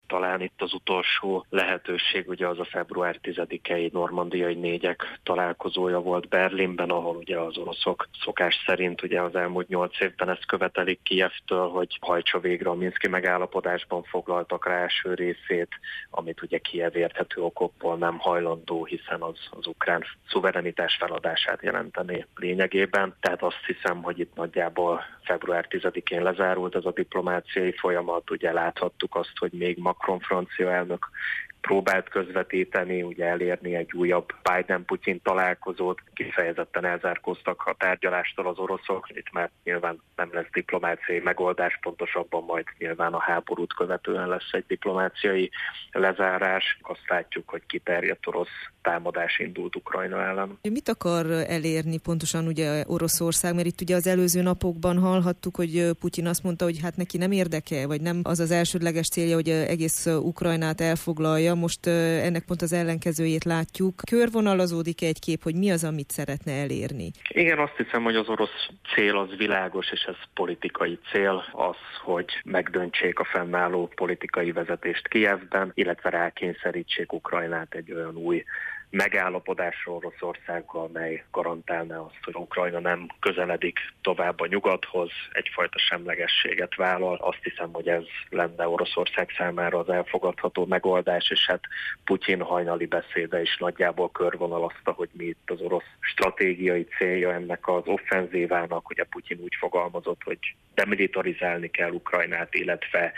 talán itt az utolsó lehetőség, ugye az a február 10-i normandiai négyek találkozója volt Berlinben, ahol ugye az oroszok szokás szerint ugye az elmúlt 8 évben ezt követelik Kijevtől, hogy hajtsa végre a minszki megállapodásban foglaltak rá első részét, amit ugye Kijev érthető okokból nem hajlandó, hiszen az ukrán szuverenitás feladását jelenteni lényegében. Tehát azt hiszem, hogy itt nagyjából február 10-én lezárult ez a diplomáciai folyamat. Ugye láthattuk azt, hogy még Macron francia elnök próbált közvetíteni, ugye elérni egy újabb Biden-Putyin találkozót, kifejezetten elzárkóztak a tárgyalástól az oroszok, itt már nyilván nem lesz diplomáciai megoldás, pontosabban majd nyilván a háborút követően lesz egy diplomáciai lezárás. Azt látjuk, hogy kiterjedt orosz támadás indult Ukrajna ellen. Mit akar elérni pontosan ugye Oroszország, mert itt ugye az előző napokban hallhattuk, hogy Putyin azt mondta, hogy hát neki nem érdeke, vagy nem az az elsődleges célja, hogy egész Ukrajnát elfoglalja. Most ennek pont az ellenkezőjét látjuk. Körvonalazódik egy kép, hogy mi az, amit szeretne elérni? Igen, azt hiszem, hogy az orosz cél az világos, és ez politikai cél, az, hogy megdöntsék a fennálló politikai vezetést Kijevben, illetve rákényszerítsék Ukrajnát egy olyan új megállapodásról Oroszországgal, mely garantálná azt, hogy Ukrajna nem közeledik tovább a nyugathoz, egyfajta semlegességet vállal. Azt hiszem, hogy ez lenne Oroszország számára az elfogadható megoldás, és hát Putyin hajnali beszéde is nagyjából körvonalazta, hogy mi itt az orosz stratégiai célja ennek az offenzívának. Ugye Putyin úgy fogalmazott, hogy demilitarizálni kell Ukrajnát, illetve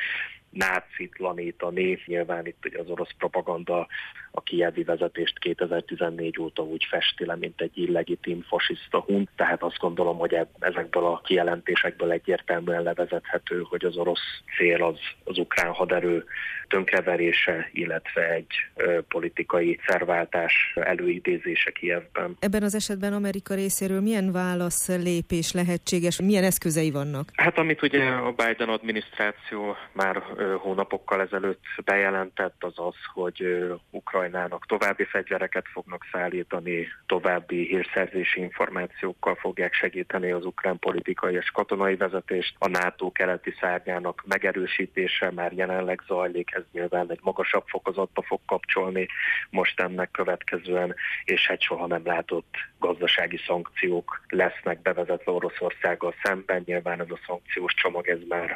nácitlanítani. Nyilván itt ugye az orosz propaganda a kijevi vezetést 2014 óta úgy festi le, mint egy illegitim fasiszta hunt, tehát azt gondolom, hogy ezekből a kijelentésekből egyértelműen levezethető, hogy az orosz cél az ukrán haderő tönkreverése, illetve egy politikai szerváltás előidézése Kijevben. Ebben az esetben Amerika részéről milyen válaszlépés lehetséges, milyen eszközei vannak? Hát amit ugye a Biden adminisztráció már hónapokkal ezelőtt bejelentett, az az, hogy Ukrajnának további fegyvereket fognak szállítani, további hírszerzési információkkal fogják segíteni az ukrán politikai és katonai vezetést. A NATO keleti szárnyának megerősítése már jelenleg zajlik, ez nyilván egy magasabb fokozatba fog kapcsolni most ennek következően, és hát soha nem látott gazdasági szankciók lesznek bevezetve Oroszországgal szemben. Nyilván ez a szankciós csomag, ez már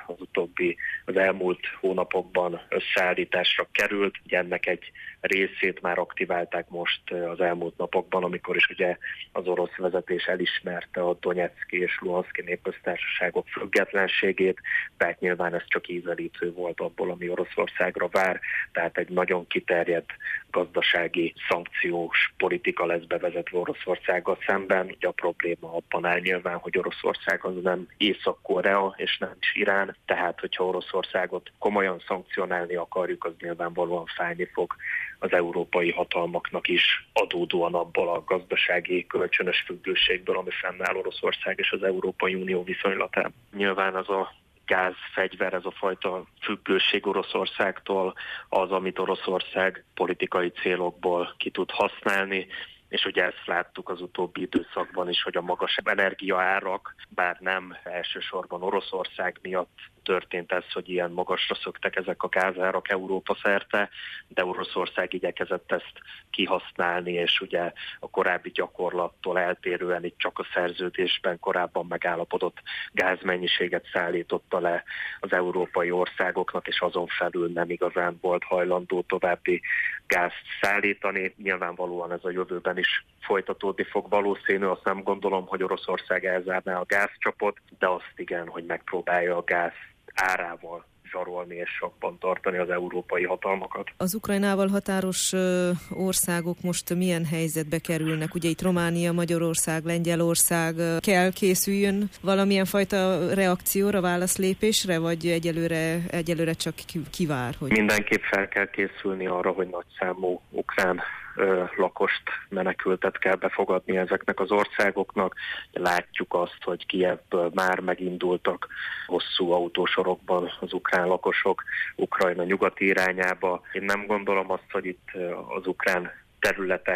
az elmúlt hónapokban összeállításra került. Ugye ennek egy részét már aktiválták most az elmúlt napokban, amikor is ugye az orosz vezetés elismerte a Donetszki és Luhanszki népköztársaságok függetlenségét, tehát nyilván ez csak ízelítő volt abból, ami Oroszországra vár, tehát egy nagyon kiterjedt gazdasági szankciós politika lesz bevezetve Oroszországgal szemben. Ugye a probléma abban áll nyilván, hogy Oroszország az nem Észak-Korea és nem is Irán, tehát hogyha Oroszországot komolyan szankcionálni akarjuk, az nyilvánvalóan fájni fog az európai hatalmaknak is, adódóan abból a gazdasági kölcsönös függőségből, ami fennáll Oroszország és az Európai Unió viszonylatában. Nyilván az a gázfegyver, ez a fajta függőség Oroszországtól az, amit Oroszország politikai célokból ki tud használni, és ugye ezt láttuk az utóbbi időszakban is, hogy a magas energiaárak, bár nem elsősorban Oroszország miatt történt ez, hogy ilyen magasra szöktek ezek a gázárak Európa szerte, de Oroszország igyekezett ezt kihasználni, és ugye a korábbi gyakorlattól eltérően itt csak a szerződésben korábban megállapodott gázmennyiséget szállította le az európai országoknak, és azon felül nem igazán volt hajlandó további gázt szállítani. Nyilvánvalóan ez a jövőben is folytatódni fog valószínű, azt nem gondolom, hogy Oroszország elzárná a gázcsapot, de azt igen, hogy megpróbálja a gáz árával zsarolni és sokban tartani az európai hatalmakat. Az Ukrajnával határos országok most milyen helyzetbe kerülnek? Ugye itt Románia, Magyarország, Lengyelország kell készüljön valamilyen fajta reakcióra, válaszlépésre, vagy egyelőre csak kivár? Hogy... Mindenképp fel kell készülni arra, hogy nagyszámú ukrán lakost, menekültet kell befogadni ezeknek az országoknak. Látjuk azt, hogy Kijevből már megindultak hosszú autósorokban az ukrán lakosok Ukrajna nyugati irányába. Én nem gondolom azt, hogy itt az ukrán területek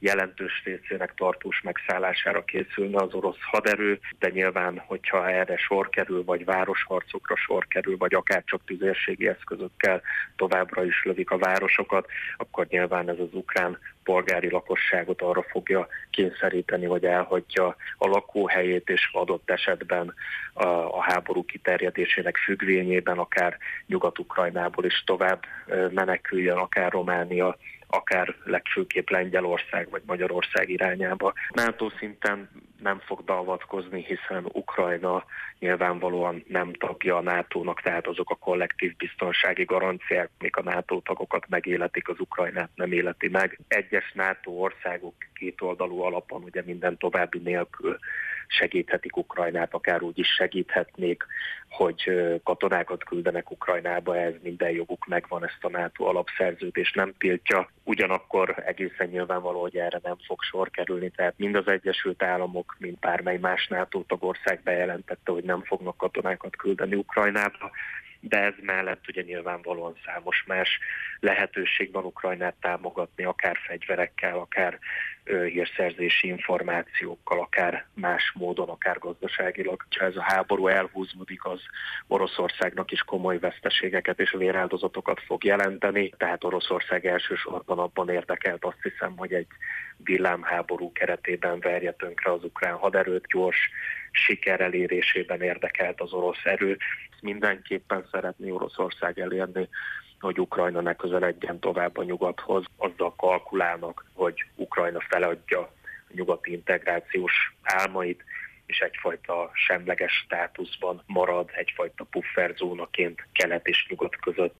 jelentős részének tartós megszállására készülne az orosz haderő, de nyilván, hogyha erre sor kerül, vagy városharcokra sor kerül, vagy akár csak tüzérségi eszközökkel továbbra is lövik a városokat, akkor nyilván ez az ukrán polgári lakosságot arra fogja kényszeríteni, vagy elhagyja a lakóhelyét, és adott esetben a háború kiterjedésének függvényében akár Nyugat-Ukrajnából is tovább meneküljön, akár Románia, akár legfőképp Lengyelország vagy Magyarország irányába. NATO szinten nem fog beavatkozni, hiszen Ukrajna nyilvánvalóan nem tagja a NATO-nak, tehát azok a kollektív biztonsági garanciák, amik a NATO tagokat megéletik, az Ukrajnát nem életi meg. Egyes NATO országok kétoldalú alapon ugye minden további nélkül segíthetik Ukrajnát, akár úgy is segíthetnék, hogy katonákat küldenek Ukrajnába, ez minden joguk megvan, ezt a NATO alapszerződés nem tiltja. Ugyanakkor egészen nyilvánvaló, hogy erre nem fog sor kerülni, tehát mind az Egyesült Államok, mind bármely más NATO tagország bejelentette, hogy nem fognak katonákat küldeni Ukrajnába, de ez mellett ugye nyilvánvalóan számos más lehetőség van Ukrajnát támogatni, akár fegyverekkel, akár hírszerzési információkkal, akár más módon, akár gazdaságilag. Ha ez a háború elhúzódik, az Oroszországnak is komoly veszteségeket és véráldozatokat fog jelenteni, tehát Oroszország elsősorban abban érdekelt, azt hiszem, hogy egy villámháború keretében verje tönkre az ukrán haderőt, gyors siker elérésében érdekelt az orosz erő. Mindenképpen szeretné Oroszország elérni, hogy Ukrajna ne közeledjen tovább a nyugathoz. Azzal kalkulálnak, hogy Ukrajna feladja a nyugati integrációs álmait, és egyfajta semleges státuszban marad, egyfajta pufferzónaként kelet és nyugat között